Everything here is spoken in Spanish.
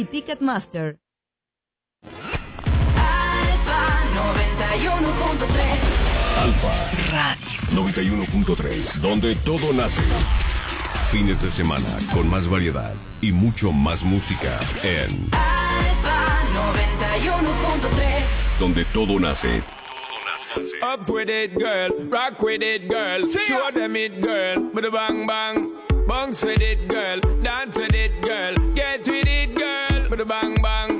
y Ticketmaster. Alfa 91.3. Alfa Radio 91.3, donde todo nace. Fines de semana con más variedad y mucho más música en Alfa 91.3. donde todo nace. Up with it, girl. Rock with it, girl. Show them it, girl. With a bang bang. Bounce with it, girl. Dance with it, girl. Get with it, girl. With a bang bang.